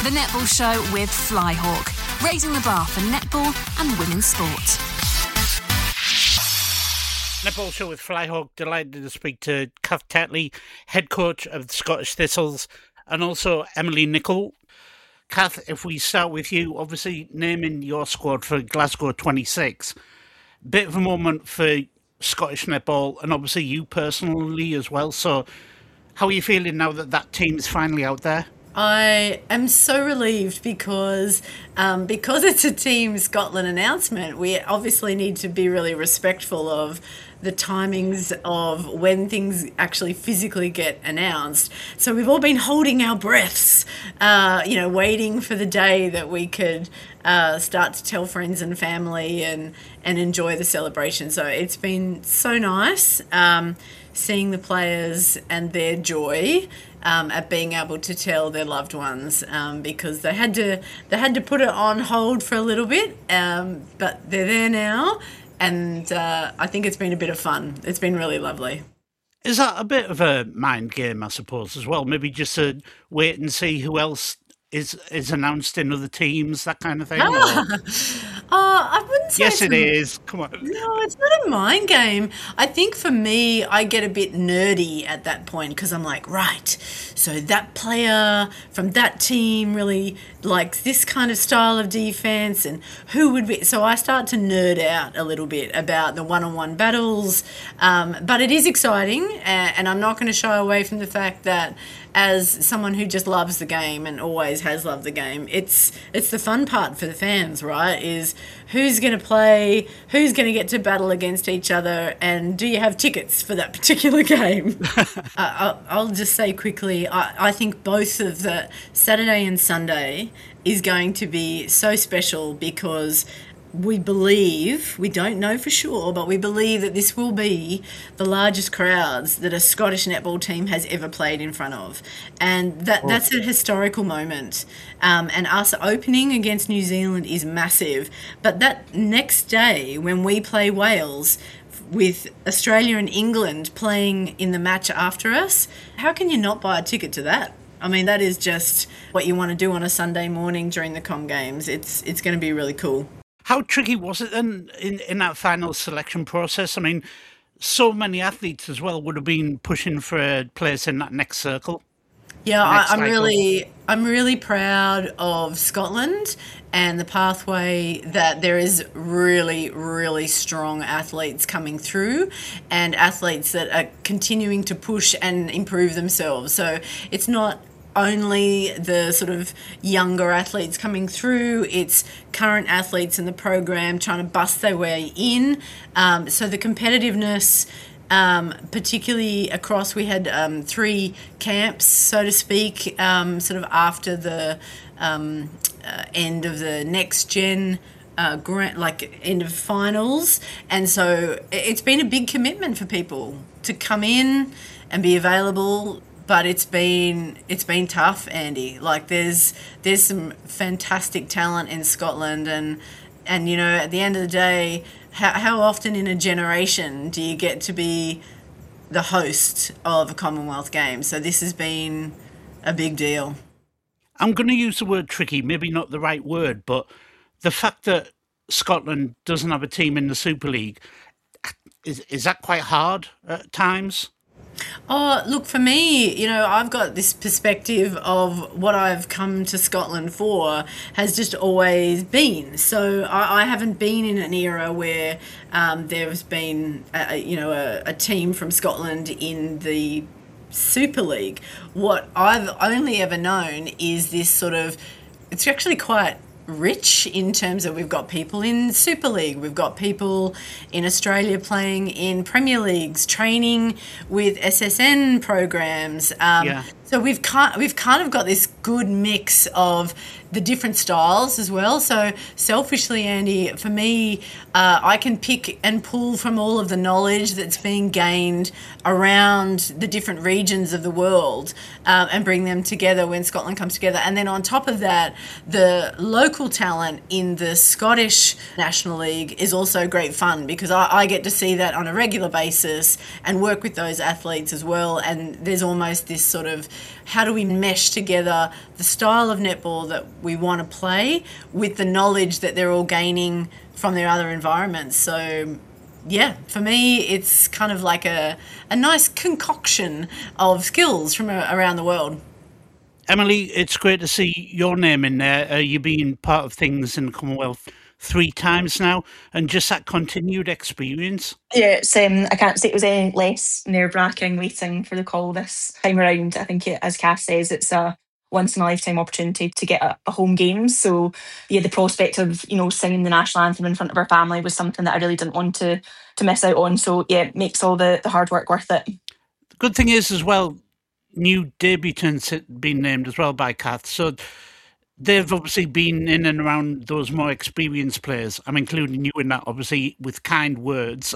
The Netball Show with Flyhawk, raising the bar for netball and women's sport. Netball Show with Flyhawk, delighted to speak to Kath Tetley, head coach of the Scottish Thistles, and also Emily Nichol. Kath, if we start with you, obviously naming your squad for Glasgow 26, bit of a moment for Scottish netball, and obviously you personally as well. So how are you feeling now that that team is finally out there? I am so relieved because it's a Team Scotland announcement, we obviously need to be really respectful of the timings of when things actually physically get announced. So we've all been holding our breaths, waiting for the day that we could start to tell friends and family and enjoy the celebration. So it's been so nice seeing the players and their joy at being able to tell their loved ones, because they had to put it on hold for a little bit, but they're there now, and I think it's been a bit of fun. It's been really lovely. Is that a bit of a mind game, I suppose, as well? Maybe just to wait and see who else is announced in other teams, that kind of thing? I wouldn't say. Yes, it is. Come on. No, it's not a mind game. I think for me, I get a bit nerdy at that point because I'm like, right, so that player from that team really likes this kind of style of defense, and who would be. So I start to nerd out a little bit about the one-on-one battles, but it is exciting, and I'm not going to shy away from the fact that as someone who just loves the game and always has loved the game, it's the fun part for the fans, right? Is who's going to play, who's going to get to battle against each other, and do you have tickets for that particular game? I'll just say quickly, I think both of the Saturday and Sunday is going to be so special because we believe, we don't know for sure, but we believe that this will be the largest crowds that a Scottish netball team has ever played in front of. And that's a historical moment. And us opening against New Zealand is massive. But that next day, when we play Wales, with Australia and England playing in the match after us, how can you not buy a ticket to that? I mean, that is just what you want to do on a Sunday morning during the Com Games. It's going to be really cool. How tricky was it then in that final selection process? I mean, so many athletes as well would have been pushing for a place in that next circle. Yeah, I'm really proud of Scotland and the pathway that there is really, really strong athletes coming through and athletes that are continuing to push and improve themselves. So it's not only the sort of younger athletes coming through, it's current athletes in the program trying to bust their way in. So the competitiveness, particularly across, we had 3 camps, so to speak, sort of after the end of the next gen end of finals, and so it's been a big commitment for people to come in and be available. But it's been tough, Andy. Like there's some fantastic talent in Scotland, and at the end of the day, how often in a generation do you get to be the host of a Commonwealth Games? So this has been a big deal. I'm going to use the word tricky, maybe not the right word, but the fact that Scotland doesn't have a team in the Super League, is that quite hard at times? Oh, look, for me, I've got this perspective of what I've come to Scotland for has just always been. So I haven't been in an era where there's been, a team from Scotland in the Super League. What I've only ever known is this sort of, it's actually quite rich in terms of we've got people in Super League, we've got people in Australia playing in Premier Leagues, training with SSN programs. So we've kind of got this good mix of the different styles as well. So selfishly, Andy, for me, I can pick and pull from all of the knowledge that's being gained around the different regions of the world and bring them together when Scotland comes together. And then on top of that, the local talent in the Scottish National League is also great fun because I get to see that on a regular basis and work with those athletes as well. And there's almost this sort of how do we mesh together the style of netball that we want to play with the knowledge that they're all gaining from their other environments. So yeah, for me, it's kind of like a nice concoction of skills from around the world. Emily, it's great to see your name in there. You've been part of things in the Commonwealth 3 times now, and just that continued experience. Yeah, it's, I can't say it was any less nerve-wracking waiting for the call this time around. I think, as Cass says, it's a once-in-a-lifetime opportunity to get a home game. So, yeah, the prospect of, singing the national anthem in front of our family was something that I really didn't want to miss out on. So, yeah, it makes all the hard work worth it. The good thing is, as well, new debutants had been named as well by Kath. So they've obviously been in and around those more experienced players. I'm including you in that, obviously, with kind words.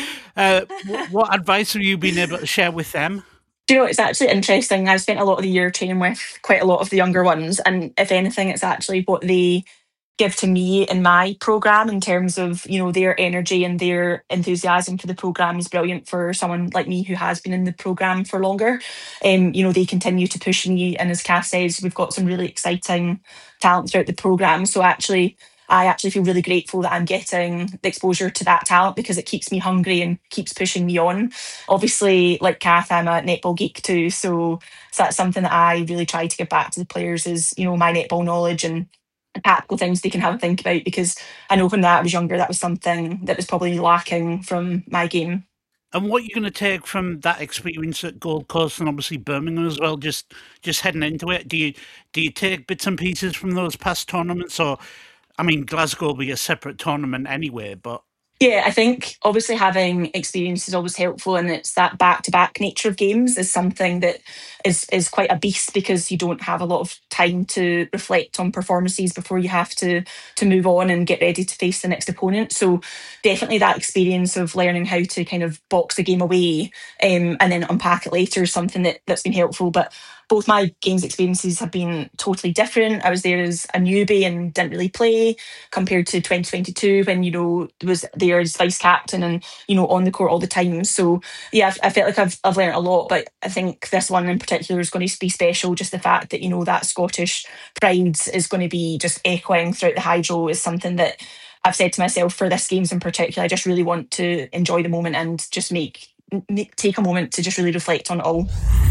What advice have you been able to share with them? Do you know, it's actually interesting. I've spent a lot of the year training with quite a lot of the younger ones. And if anything, it's actually what they give to me in my program in terms of their energy and their enthusiasm for the program is brilliant for someone like me who has been in the program for longer. They continue to push me, and as Cass says, we've got some really exciting talent throughout the program. So I actually feel really grateful that I'm getting the exposure to that talent because it keeps me hungry and keeps pushing me on. Obviously, like Kath, I'm a netball geek too, so that's something that I really try to give back to the players is my netball knowledge and tactical things they can have a think about, because I know when I was younger that was something that was probably lacking from my game. And what you're going to take from that experience at Gold Coast and obviously Birmingham as well, just heading into it, do you take bits and pieces from those past tournaments? Or, I mean, Glasgow will be a separate tournament anyway, but... Yeah, I think obviously having experience is always helpful, and it's that back-to-back nature of games is something that is quite a beast because you don't have a lot of time to reflect on performances before you have to move on and get ready to face the next opponent. So definitely that experience of learning how to kind of box the game away and then unpack it later is something that's been helpful. But both my games experiences have been totally different. I was there as a newbie and didn't really play compared to 2022 when, was there as vice captain and, on the court all the time. So yeah, I felt like I've learned a lot, but I think this one in particular is going to be special. Just the fact that, that Scottish pride is going to be just echoing throughout the hydro is something that I've said to myself for this games in particular. I just really want to enjoy the moment and just take a moment to just really reflect on it all.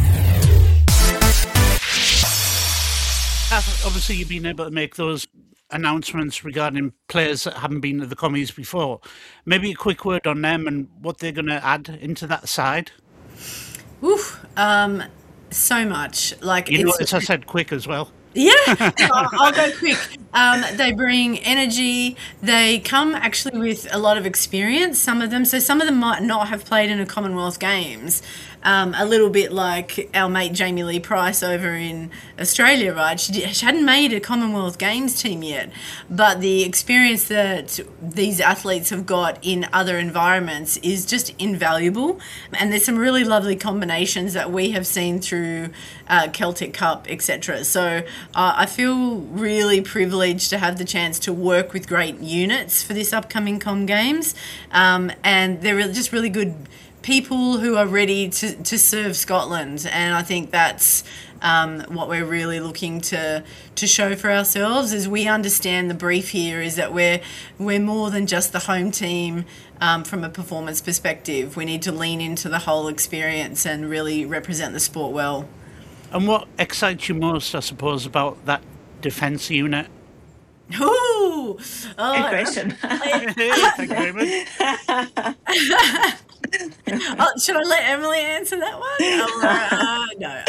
Obviously, you've been able to make those announcements regarding players that haven't been to the commies before. Maybe a quick word on them and what they're going to add into that side. Oof, so much. As I said, quick as well. Yeah, I'll go quick. They bring energy. They come actually with a lot of experience, some of them. So some of them might not have played in a Commonwealth Games. A little bit like our mate Jamie Lee Price over in Australia, right? She hadn't made a Commonwealth Games team yet, but the experience that these athletes have got in other environments is just invaluable. And there's some really lovely combinations that we have seen through Celtic Cup, etc. So I feel really privileged to have the chance to work with great units for this upcoming Com Games, and they're just really good people who are ready to serve Scotland, and I think that's what we're really looking to show for ourselves. Is we understand the brief here is that we're more than just the home team from a performance perspective. We need to lean into the whole experience and really represent the sport well. And what excites you most, I suppose, about that defence unit? Ooh! Good question. Thank you very much. Should I let Emily answer that one? No.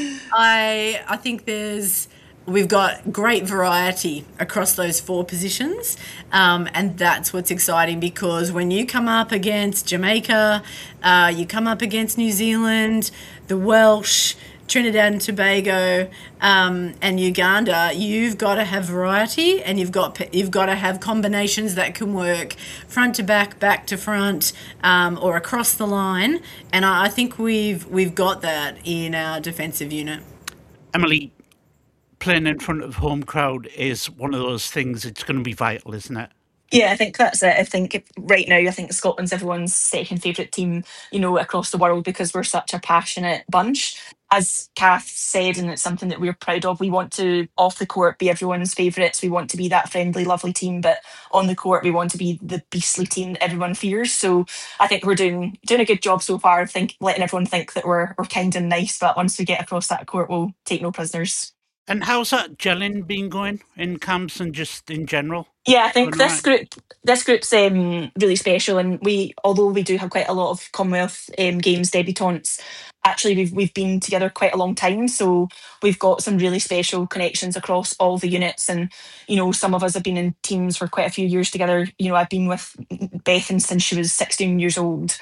I think we've got great variety across those 4 positions, and that's what's exciting, because when you come up against Jamaica, you come up against New Zealand, the Welsh, Trinidad and Tobago, and Uganda, you've got to have variety, and you've got to have combinations that can work front to back to front, or across the line. And I think we've got that in our defensive unit. Emily, playing in front of home crowd is one of those things. It's going to be vital, isn't it? Yeah, I think that's it. I think right now, I think Scotland's everyone's second favourite team, across the world because we're such a passionate bunch. As Kath said, and it's something that we're proud of, we want to, off the court, be everyone's favourites. We want to be that friendly, lovely team, but on the court, we want to be the beastly team that everyone fears. So I think we're doing a good job so far. I think letting everyone think that we're kind and nice, but once we get across that court, we'll take no prisoners. And how's that gelling been going in camps and just in general? Yeah, I think Going right? this group's really special, and although we do have quite a lot of Commonwealth Games debutantes, actually we've been together quite a long time, so we've got some really special connections across all the units, and some of us have been in teams for quite a few years together. I've been with Bethan since she was 16 years old,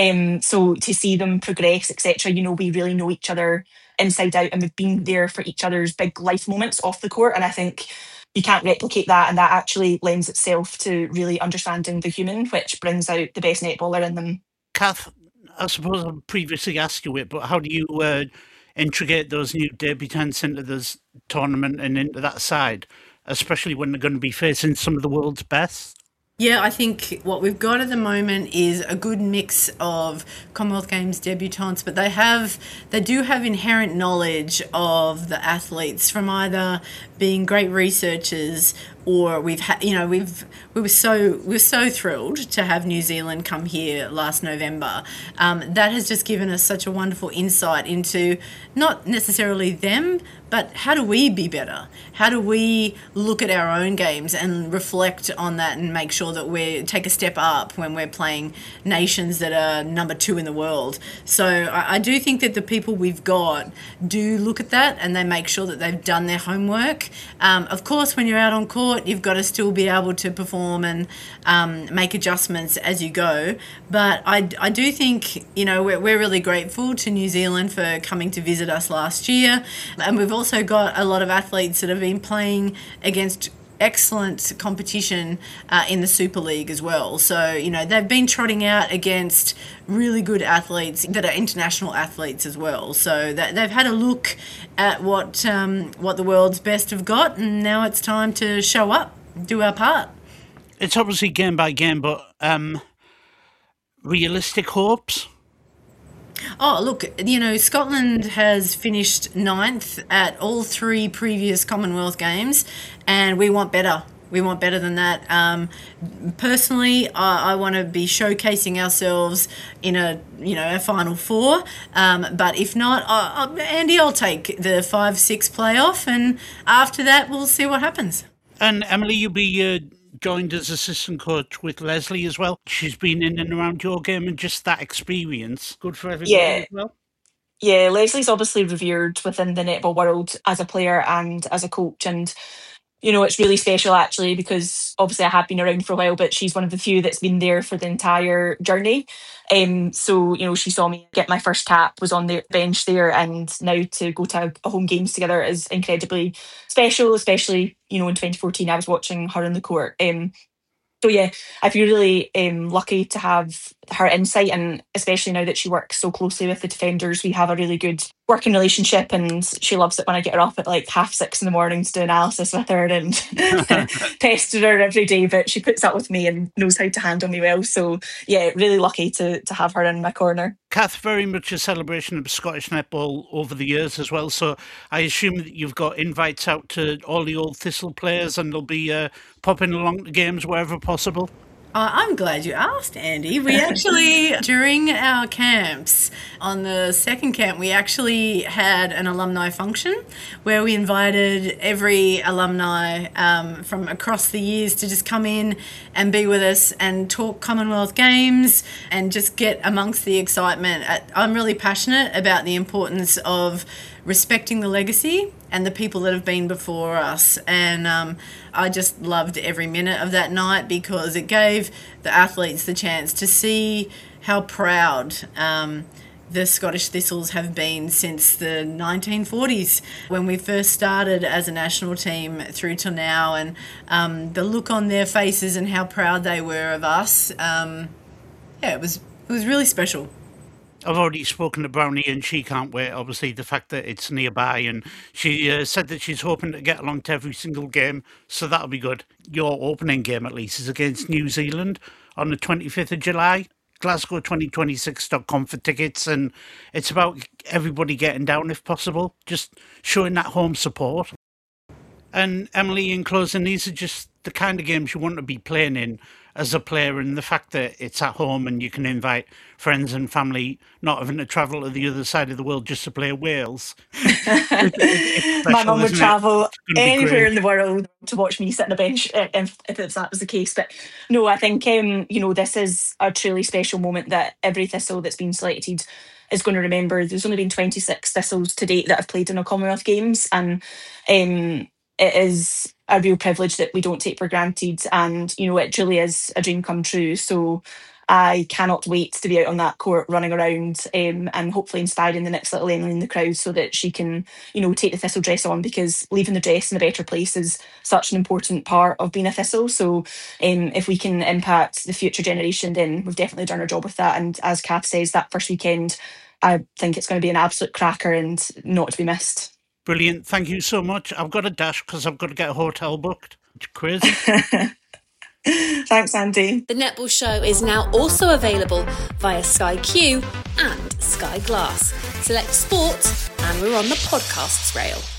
so to see them progress, etc. We really know each other inside out, and we've been there for each other's big life moments off the court, and I think you can't replicate that, and that actually lends itself to really understanding the human, which brings out the best netballer in them. Kath, I suppose I've previously asked you it, but how do you integrate those new debutants into this tournament and into that side, especially when they're going to be facing some of the world's best? Yeah, I think what we've got at the moment is a good mix of Commonwealth Games debutantes, but they do have inherent knowledge of the athletes from either being great researchers or we were so thrilled to have New Zealand come here last November. That has just given us such a wonderful insight into not necessarily them, but how do we be better? How do we look at our own games and reflect on that and make sure that we take a step up when we're playing nations that are number 2 in the world? So I do think that the people we've got do look at that and they make sure that they've done their homework. Of course, when you're out on court, you've got to still be able to perform and make adjustments as you go. But I do think, we're really grateful to New Zealand for coming to visit us last year. And we've also got a lot of athletes that have been playing against excellent competition in the Super League as well. So, they've been trotting out against really good athletes that are international athletes as well. So they've had a look at what the world's best have got, and now it's time to show up, do our part. It's obviously game by game, but realistic hopes? Oh, look, Scotland has finished 9th at all 3 previous Commonwealth Games, and we want better. We want better than that. Personally, I want to be showcasing ourselves in a Final Four. But if not, Andy, I'll take the 5-6 playoff, and after that, we'll see what happens. And Emily, you'll be joined as assistant coach with Leslie as well. She's been in and around your game, and just that experience, good for everybody as well. Yeah, Leslie's obviously revered within the netball world as a player and as a coach, and it's really special actually because obviously I have been around for a while, but she's one of the few that's been there for the entire journey. So, she saw me get my first cap, was on the bench there, and now to go to a home games together is incredibly special, especially, in 2014 I was watching her on the court. So yeah, I feel really lucky to have her insight, and especially now that she works so closely with the defenders, we have a really good working relationship, and she loves it when I get her up at like 6:30 in the morning to do analysis with her and pester her every day, but she puts up with me and knows how to handle me well. So yeah, really lucky to have her in my corner. Kath, very much a celebration of Scottish netball over the years as well, so I assume that you've got invites out to all the old Thistle players and they'll be popping along to games wherever possible. I'm glad you asked, Andy. We actually, during our camps, on the second camp, we actually had an alumni function where we invited every alumni from across the years to just come in and be with us and talk Commonwealth Games and just get amongst the excitement. I'm really passionate about the importance of respecting the legacy and the people that have been before us, and I just loved every minute of that night because it gave the athletes the chance to see how proud the Scottish Thistles have been since the 1940s when we first started as a national team through till now, and the look on their faces and how proud they were of us. It was really special. I've already spoken to Brownie and she can't wait, obviously, the fact that it's nearby. And she said that she's hoping to get along to every single game, so that'll be good. Your opening game, at least, is against New Zealand on the 25th of July. Glasgow2026.com for tickets, and it's about everybody getting down if possible, just showing that home support. And Emily, in closing, these are just the kind of games you want to be playing in as a player, and the fact that it's at home and you can invite friends and family, not having to travel to the other side of the world just to play Wales. It's My special, mum would isn't it? travel It's gonna be anywhere great. in the world to watch me sit on a bench if that was the case. But no, I think this is a truly special moment that every Thistle that's been selected is going to remember. There's only been 26 Thistles to date that have played in a Commonwealth Games, and it is a real privilege that we don't take for granted, and it truly is a dream come true. So I cannot wait to be out on that court running around, and hopefully inspiring the next little Emily in the crowd so that she can take the Thistle dress on, because leaving the dress in a better place is such an important part of being a Thistle. So if we can impact the future generation, then we've definitely done our job with that. And as Kath says, that first weekend, I think it's going to be an absolute cracker and not to be missed. Brilliant. Thank you so much. I've got to dash because I've got to get a hotel booked. It's crazy. Thanks, Andy. The Netball Show is now also available via Sky Q and Sky Glass. Select sport, and we're on the podcasts rail.